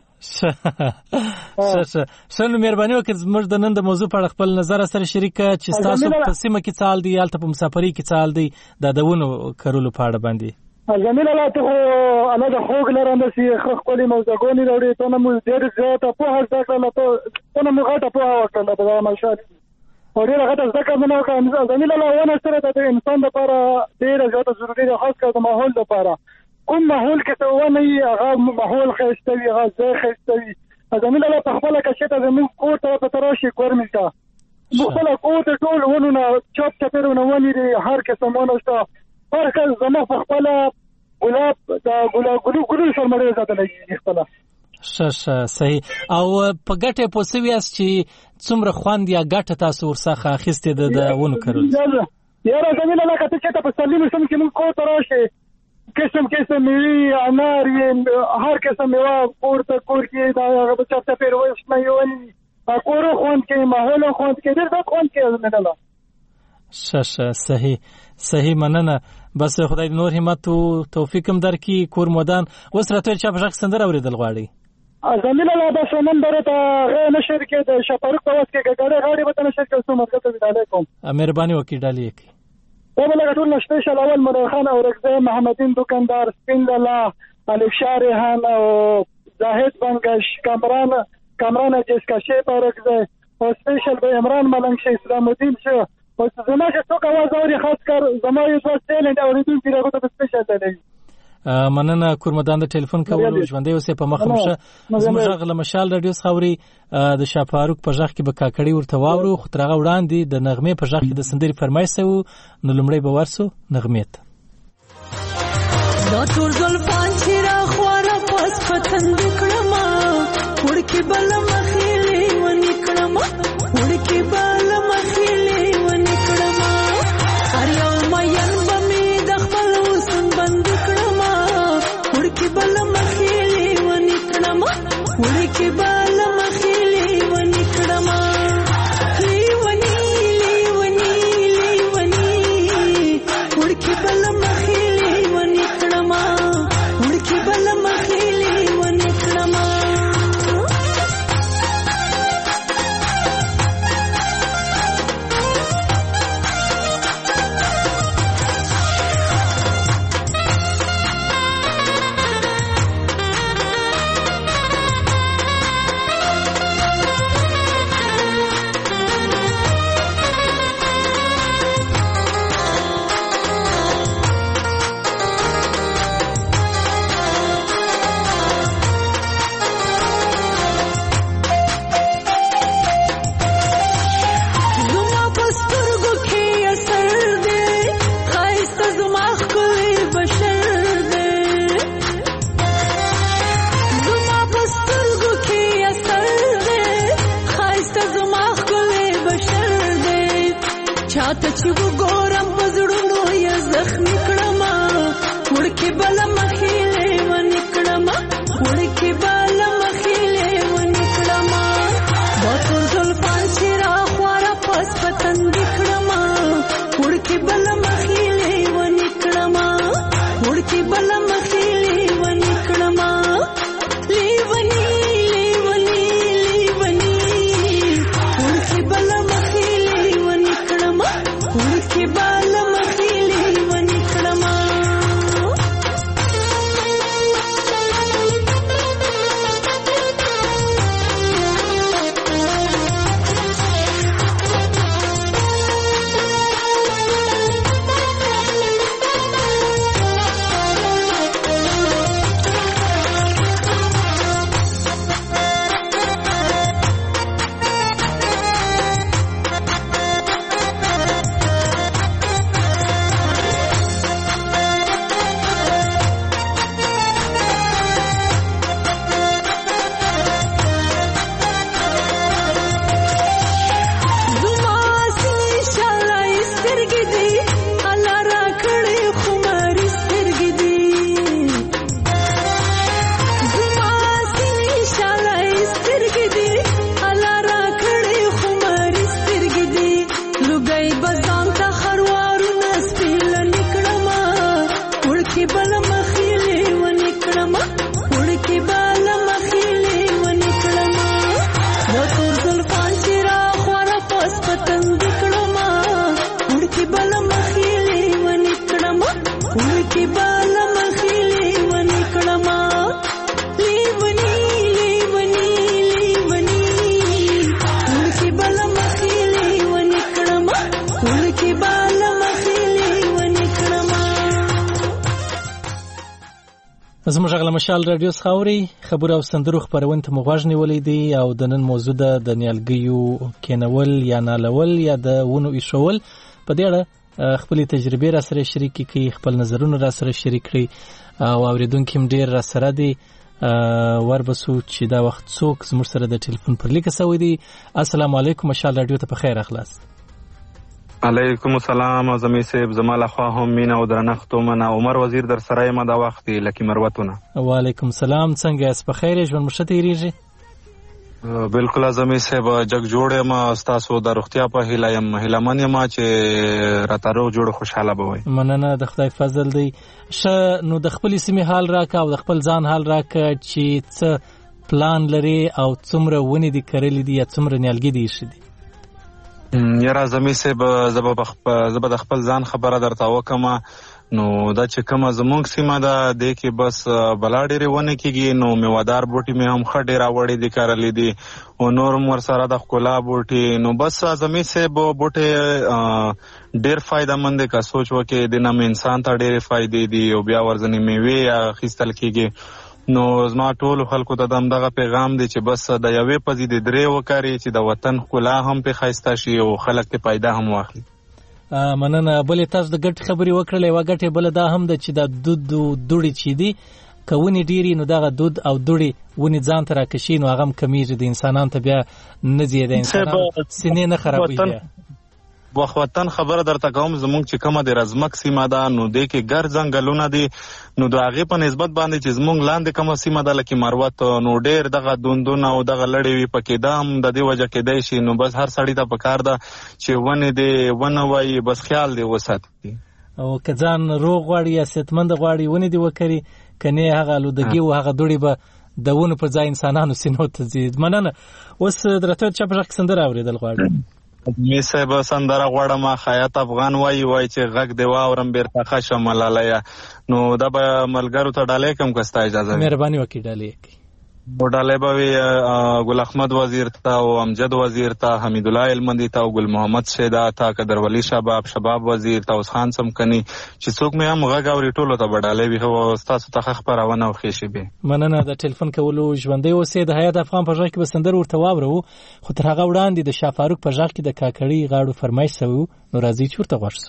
شنو مهرباني وکړئ زموږ د نن د موضوع په اړه خپل نظر سره شریک چې تاسو په سیمه کې څال دی یالته په مسافرۍ کې څال دی د دونو کارولو په اړه باندې زميل الله ته انا د خوګ لرانده سي خپل موضوعګونی وروړي ته نو ډېر زیاته په هر ځای ته ته نو غاټه په وکړه په ماشال او ډېر غاټه ځکه نه وکړه زميل الله ونه سره د انسان لپاره ډېر زیاته ضروري ده خاص کر د ماحول لپاره کوم ماحول کې ته ونه هغه ماحول خېستوي هغه ځای خېستوي زميل الله په خپل کې چې ته زمين کوټ ته تراشي ګورمي تا خپل کوټ ټول ونه چاپ چپرونه ونی هر قسمونه شته هر کله زما په خپل ګلاب دا ګلو شرمړې زده لګي خپل صحیح او په ګټه پوسویاس چې څومره خوند یا ګټه تاسو ورڅخه اخیسته د ونه کړل یاره زميل الله کته چې ته په سلیمو سم کې مونږ کوټ راشي قسم میوه انار هر قسم میوه پورته کور کې دا هغه چاته پیروي شمه یونی کورو خوند کې ماحول خوند کې ډېر خوند کې زميل الله صحیح مننه بس خدای نور همت او توفیق هم درکې کور مودان وسره ته چا بشک سندر اوریدل غواړي زميل الله د سومن درته غو نشر کې د شپارک په واسطه کې غاړي وته نشر کې سومن ته علیکم مهرباني وکړئ ډالۍ کې وبلغ ټول سپیشل اول مرخان او رکزه محمدین دکاندار سپین الله الف شارحان او زاهد بنگش کامران جسکا شیپ رکزه او سپیشل به عمران ملنگ شه اسلام الدین شه او زما چې څوک आवाज اوري خاص کر زما یو څه چیلنج اوریدونکو راغو ته سپیشل دی مننه کورمدان د ټلیفون کولو ژوندې اوسه په مخمشه زموږ غل مشال رادیو خوري د شافاروق په ځخ کې به کاکړی ورته واورو خو ترغه وړاندې د نغمه په ځخ کې د سندري فرمایش وو نو لمړی به ورسو نغمه ته دا ټول زلفان چې را خوره پس پتند کړما ورکی بل مخېلې ونی کړما ورکی بل مخېلې ونی کړما هر یو مېن بمې د خپل وسن بند کړما ورکی بل مخېلې ونی کړما ورکی بل مخېلې ونی کړما لیونی ورکی بل مخېلې ونی کړما ورکی بل مخېلې ونی کړما چاته چې وګورم مزړونو یا زخمی کړما ورکی بل مخېلې ونی کړما ورکی بل مخېلې ونی کړما باطل زلفان چې را خواره پس پتند کړما ورکی بل مخېلې ونی کړما ورکی بل مخېلې ونی کړما لیونی ورکی بل مخېلې ونی کړما ورکی بل مخېلې ونی کړما زموږ غلا مشال رادیو خاوري خبر او سندرو خبرونه ته مغواژنی ولیدي او د نن موضوع د نیالګیو کینول یا نالول یا د ونو ایښول په دې اړه خپل تجربه را سره شریک کړي، خپل نظرونه را سره شریک کړي او اوریدونکو هم ډیر را سره دي. وربسو چې دا وخت څوک زموږ سره د ټلیفون پر لیکه سوي دي. السلام علیکم، مشال رادیو ته په خیر اخلاص. علیکم السلام. زمي صاحب زماله خو هم مینا او درنښت منه عمر وزیر در سره ما دا وخت لکه مروتونه. وعلیکم السلام، څنګه اس په خیر ژوند مشته یریږي؟ بالکل زمي صاحب جگ جوړه ما تاسو د روغتیا په هیله یم، هیله من یم چې راتارو جوړ خوشاله بوي. مننه، د خدای فضل دی. نو د خپل سیمه حال راکا او د خپل ځان حال راکا چې څه پلان لري او څومره ونی دي کړلې دي یا څومره نیالګي دي شې دي؟ یاره زمي صاحب زب د خپل ځان خبره درته وکم. نو دا چې کومه زمونږ سیمه ده د کې بس بلا ډېرې ونه کېږي، نو میوادار بوټي مې هم ښه ډېر راوړي دي کرلې دي او نور هم ورسره د ښکلا بوټي. نو بس زمي صاحب بوټي ډېر فایده مند دی که سوچ وکړې د نم انسان ته ډېرې فایدې دي او بیا ورځنې میوې اخیستل کېږي. نو زما ټولو خلکو ته دغه پیغام دی چې بس د یوې پزې د درې وکړي چې د وطن ښکلا هم پې ښایسته شي او خلک پې پیدا هم واخلي. مننه. بلې تاسو د ګټې خبرې وکړلې، یوه ګټې بله دا هم ده چې د دود دوړې چې دي که ونې ډېرې نو دغه دود او دوړې ونې ځان ته راکشي نو هغه هم کمیږي، د انسانانو ته بیا نه ځي، د انسانانو سینې نه خرابوي. وطن خبره درته کوم زمونږ چې کومه د رزمک سیمه ده نو دې کې ګر ځنګلونه دي، نو د هغې په نسبت باندې چې زمونږ لاندې کومه سیمه ده لکه مروت نو ډېر دغه دوندونه او دغه لړې وي پکې دا هم د دې وجه کېدی شي. نو بس هر سړي ته پکار ده چې ونې دې ونه وایي بس خیال دې وساتي او که ځان روغ غواړي یا صحتمند غواړي ونې دې وکړي، که نه هغه آلودګي او هغه دوړې به د ونو پر ځای انسانانو سینو ته ځي. مننه. اوس درته چا په غږ کې سندره اورېدل غواړي؟ می صاحب سندره غواړم خیاط افغان وای چې غږ دی واورم بیرته خشم ملاله. نو دا به ملګرو ته ډالې کوم که ستا اجازه وي؟ مهرباني وکړئ ډالې کړئ. ډالې به وي ګل احمد وزیر ته او امجد وزیر ته، حمید الله علمندي ته او ګل محمد شیدا ته، قدرولی شباب وزیر ته، اوس خان سمکني چې څوک مې هم غږ اوري ټولو ته به ډالې وي او ستاسو ته ښه خپرونه او ښې شي به. مننه. د ټلیفون کولو ژوندی اوسئ. د حیات افغان په غږ کې به سندره ورته واورو، خو تر هغه وړاندې د شاه فاروق په غږ کې د کاکړي غاړو فرمایش سوی و، نو راځئ چې ورته غوږ شو.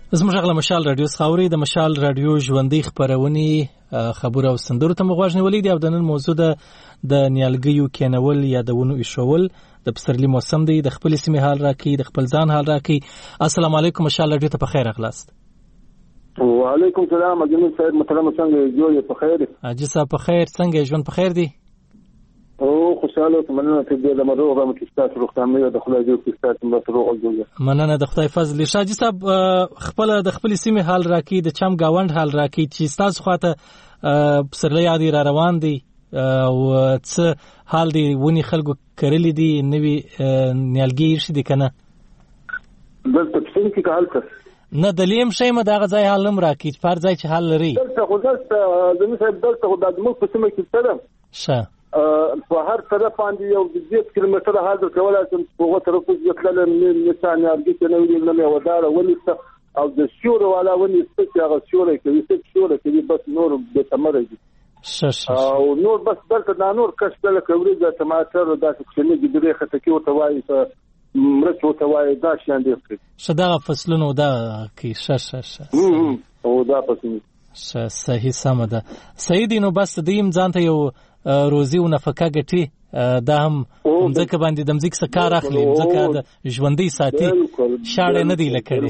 زموږ غلا مشال رادیو خاوري د مشال رادیو ژوندۍ خبرونه خبر او سندرو ته مغواژنې ولې دی او د نن موضوع د نیالګیو کېنول یا د ونو ایښول د پسرلي موسم دی د خپل سیمه حال راکې د خپل ځان حال راکې. السلام علیکم مشال رادیو ته په خیر اغلاست. وعلیکم السلام اجمل صاحب محترم څنګه جوړ په خیر؟ اجي صاحب په خیر څنګه ژوند په خیر دی؟ او خوشاله مننه ته د مروغه مکستات روغتامه د خدای دې کستات مروغه جوړه مننه د خدای فضل. شاجي صاحب خپل د خپل سیمه حال راکې د چم گاوند حال راکې چې تاسو خواته پسرلي یادي را روان دي او څه حال دی ونی خلکو کړلې دي نوې نیالګي شې دي کنه دلته څنګه کې حالت نه دلیم شي ما دغه ځای حال هم راکې پر ځای چې حال لري دلته خو زموږ صاحب دلته خو د موږ په سیمه کې څه شه په هر طرف باندې یو 10 کیلومتره حاضر کولای شم په وګړو طرف کې تلل نشان یارګي کې نو ویل نه وداره ولې او د شور والا ونی څه هغه شور کوي څه شور کوي بس نور به تمره دي او نور بس دلته دا نور کښ کله کوي د ټماټر د څه کې درې خته کې او توای مرچ او توای دا شان دي شدا فصلونو دا کې او دا فصلونه صحیح سم ده صحیح دي. نو بس دیم ځانته یو روزي او نفقه ګټي دا هم ځکه باندې د مزیک سکار اخلي ځکه د ژوندۍ ساتي شاړې نه دی لکړي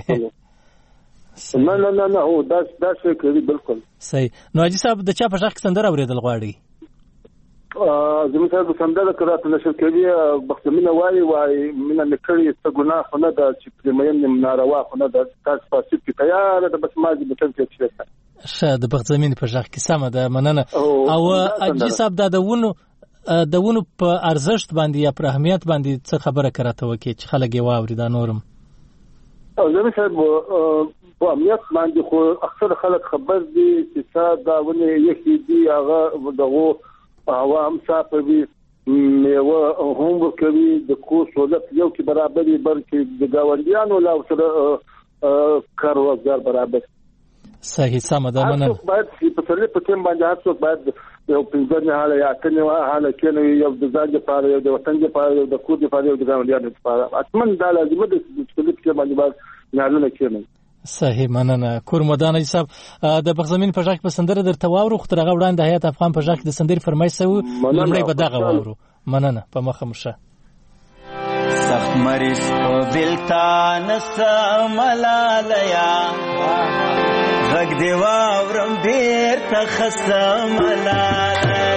نه او دا څه کوي بالکل صحیح. نو اجي صاحب د چا په ځخ سندره اوریدل غواړي زموږ صاحب سندره کړه نشر کوي بختمنه وای مینه نکړي څه ګناه خو نه ده چې پرمیم ناروا خو نه ده تاسو په سیټ کې تیار ده بس ما دې بتل کې شته شه د بخت زمين په ځخ کې سم ده مننه. او اجي صاحب د ونو په ارزښت باندې یا پر اهمیت باندې څه خبره کراته وکي چې خلک یې واوري دا نورم زموږ صاحب په اهمیت باندې خو اکثر خلک خبر دي چې څا دا ونه یخي دي هغه دغه عوام صاحبي میوه هم کوي د کو سہولت یو کې برابرۍ بلکې د گاونډیانو لا سره کاروبار برابر صحیح سم ده مننه. باید په تلې په تیم باندې هڅه باید یو پنځه حاله یا کنه حاله کې یو د ځان لپاره یو د وطن لپاره یو د کور لپاره یو د ګاونډیانو لپاره اتمن دا لازمه ده چې په دې کې باندې باید نه کېنه صحیح مننه. کورمدان صاحب د بغزمین په ځای په سندره درته واورو خو ترغه وړاندې حیات افغان په ځای د سندري فرمایش سو لمړی به دغه واورو مننه په مخه مشه سخت مریض په بلتان سملالیا غږ دی واورم بیرته خسملالیا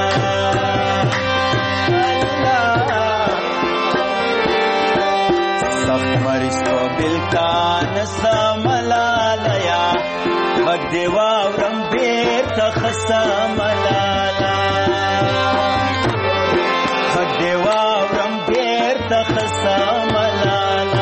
سخت مریض په بلتان سملالیا غږ دی واورم بیرته خسملالیا غږ دی واورم بیرته خسملالیا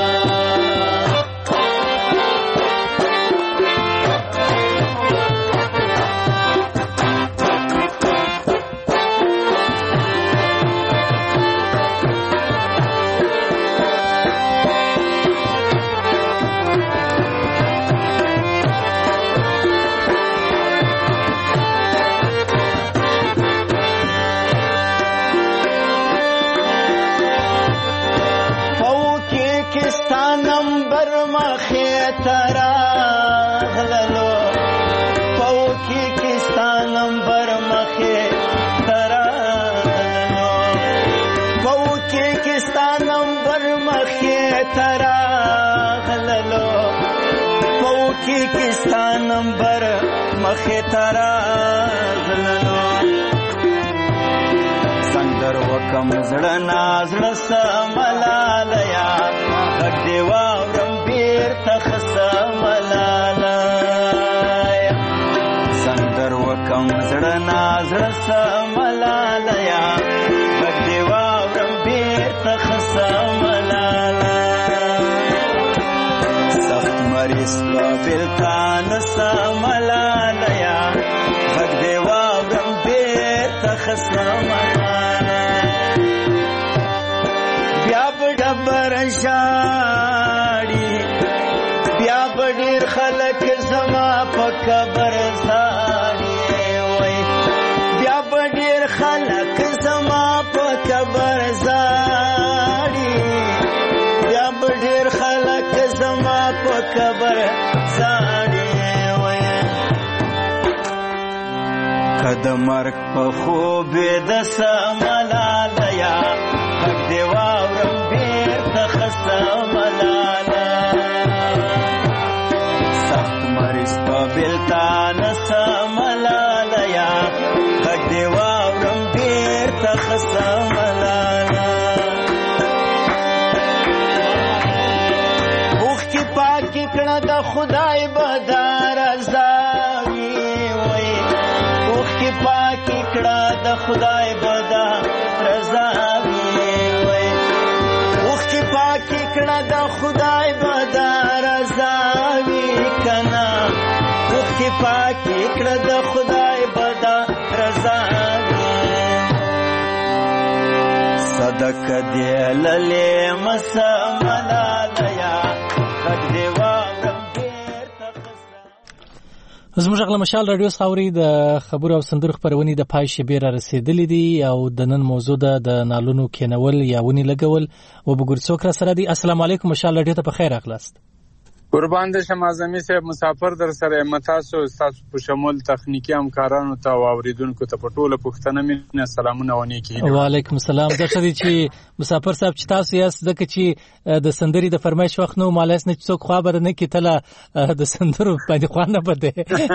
کیستا نمبر مخه ترا غلنو سندر وکم زړه نازړه سملالیا غږ دی واورم بیرته خسملالیا سندر وکم زړه نازړه سملالیا غږ دی واورم بیرته خسملالیا مریض بلتان سملالیا غږ دی واورم بیرته خسملالیا بیا به ډبر ژاړي بیا به ډېر خلک زما په قبر ژاړي وای بیا به ډېر خلک زما په قبر ژاړي بیا به ډېر خلک زما په قبر زاړې وای کد مرګ په خوب د سملالیا حق دی واورم بیرته خسته ملاله سخت مریض په بلتان سملالیا حق دی واورم بیرته خسته ملاله اوخ کی پاکی کړه د خدای بدار زاوی وای اوخ کی پاکی کړه د خدای بدار رضاوی وای اوخ کی پاکی کړه د خدای بدار رضاوی کنا اوخ کی پاکی کړه د خدای بدار رضاوی صدق دی للی مسملالیا حق دی واورم بیرته خسته. زموږ غږ له مشال رادیو څخه اورئ د خبرو او سندرو خپرونې د پای شیبې را رسېدلې دي او د نن موضوع ده د نالونو کینول یا ونې لګول. وبګورو څوک را سره دي. السلام علیکم، مشال رادیو ته په خیر راغلاست. قربان دې شم اعظمي صاحب، مسافر در سره متاسو تاسو په شمول تخنیکی همکارانو ته او اوریدونکو ته په ټوله پښتنه مینه سلامونه ونی کی. وعلیکم السلام. زه شدي چې مسافر صاحب چې تاسو یاست ځکه چې د سندري د فرمایش وخت نو مالاس نه څوک خبر نه کیتله د سندرو باندې خوانه بده.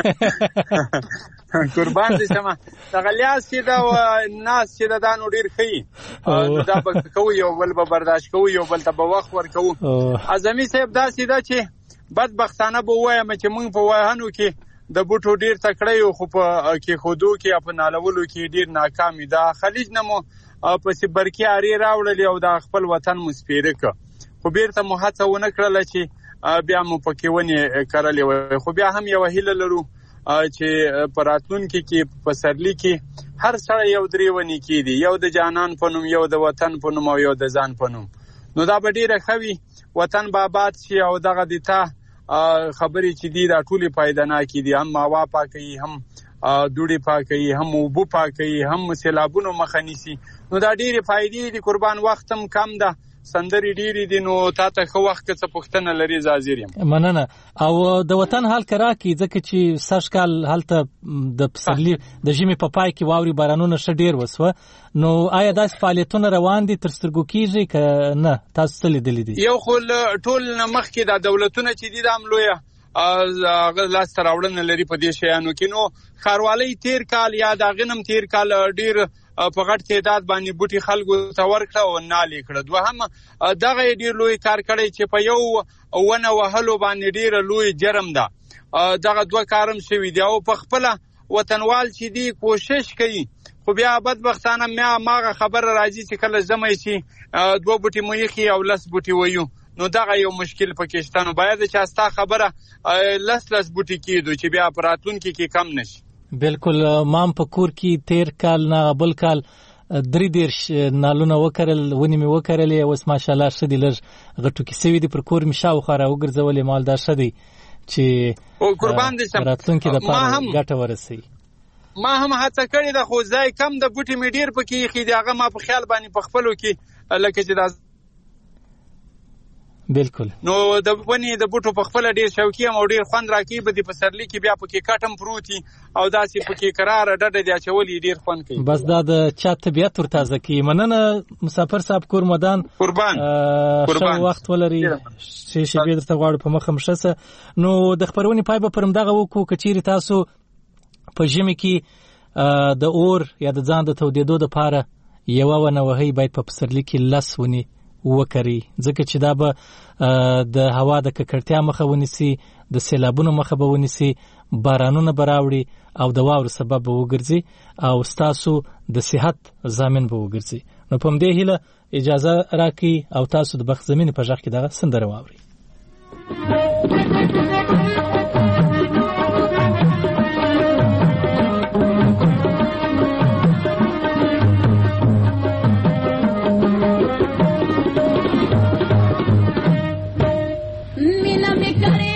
قربان دې شم دغه لیاس چې دا ناس چې دا نو ډیر خي دا به کوي یو بل به برداشت کوي یو بل ته به وخت ورکو. اعظمي صاحب دا سیده چې بدبختانه به وایم چې موږ په وایانو کې د بوټو ډیر تکړه یو خو په کې خودو کې په نالولو کې ډیر ناکامي ده. خلیج نمو په سیبرکی اړې راوړل او د خپل وطن مسپیره ک خو بیرته مو هڅه ونه کړل چې بیا مو پکې ونی کړلې وي. خو بیا هم یو هیله لرو چې پراتلونکو کې په سرلی کې هر سړی یو درې ونی کېدی، یو د جانان په نوم، یو د وطن په نوم او یو د ځان په نوم. نو دا به ډیره خوي وطن به آباد شي او دغه دیتا خبرې چې دی دا ټولې پایدناکې دي، هم هوا پاکي، هم دوړې پاکي، هم اوبه پاکي، هم سیلابونو مخه نیسي. نو دا ډیره فائدې دي. قربان وختم کم ده، سندري ډیری دي، نو تاسو خو وخت څه پښتنه لري زازیریم. مننه. او د وطن حال کرا کی ځکه چې سرشکال حالت د پسرلی د ژمي په پای کې واوري بارانونه ش ډیر وسوه. نو آیا داس فعالیتونه روان دي تر سترګو کیږي ک نه تاسو څه لیدلې دي؟ یو خو ټول مخ کې د دولتونه چې دي د عملویا لاس تر اورن لري په دې شیانو کې. نو خاروالۍ تیر کال یا د غنم تیر کال ډیر په غټ تعداد باندې بوټي خلکو ته ورکړه او نالې کړه. دوهم دغه ډیر لوی کار کړی چې په یو ونه وهلو باندې ډیر لوی جرم ده. دغه دوه کارم شوی دی او په خپل وطنوال چې دی کوشش کوي. خو بیا بدبختانه ماغه خبر راځي چې کله زمای شي دوه بوټي مویخي او لس بوټي وایو. نو دغه یو مشکل پکشتانو باید چې استا خبره لس بوټي کېدو چې بیا پراتونکو کې کم نشي. بالکل. مام په کور کې تیر کال نه بل کال 3 نالونه وکړل، ونی می وکړلې، اوس ماشاءالله شدي لږ غټو کې سوي دي پر کور می شاو خره وګرځولې مالدار شدي چې قربان دي سم راتلونکي د پاره ګټه ورسي. ما هم هڅه کړې ده خو ځای کم د بوټي می ډیر پکې خې دی هغه ما په خیال باندې په خپلو کې لکه چې دا بالکل. نو د ونی د بوټو په خپل ډیر شوقي او ډیر خوند راکې به د پسرلی کې بیا پکې کټم پروتي او داسې پکې قرار ډډه دی چولې ډیر خوند کوي. بس دا د چا طبيعت ور تازه کی. مننه مسافر صاحب کور مدان. قربان وخت ولري شي به درته غواړم په مخه مشسه. نو د خبرونې پای به پرم دغه وکړو کچيري تاسو په ژمي کې د اور یا د ځان د تودېدو لپاره یو ونه وهي باید په پسرلی کې لس ونی وکړي ځکه چې دا به د هوا د ککړتیا مخه ونیسي، د سیلابونو مخه به ونیسي، بارانونه به راوړي او د واورو سبب به وګرځي او ستاسو د صحت ضامن به وګرځي. نو په دې هیله اجازه راکړئ او تاسو د بخت زمینې په ژغ کې دغه سندره واورئ. मीना में करे